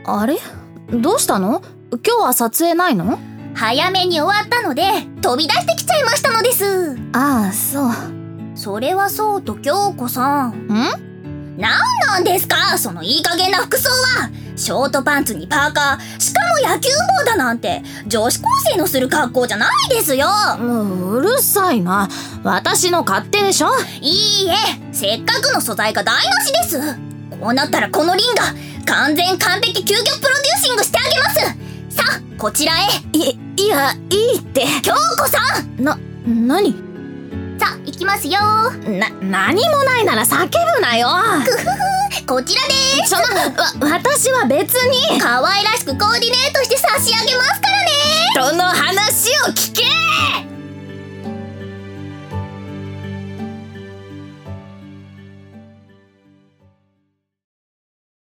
あれ？どうしたの？今日は撮影ないの？ 早めに終わったので飛び出してきちゃいましたのです。 ああ、そう。 それはそうと京子さん。なんですかそのいい加減な服装は。ショートパンツにパーカー、しかも野球帽だなんて女子高生のする格好じゃないですよ。 うるさいな。私の勝手でしょ。 いいえ、せっかくの素材が台無しです。こうなったらこのリンが完璧究極プロデューシングしてあげます。さあこちらへ。 いや、いいって。 京子さん。 何？ さあ行きますよ。 何もないなら叫ぶなよ。 こちらでーす。 私は別に可愛らしくコーディネートして差し上げますからね。 人の話を聞け。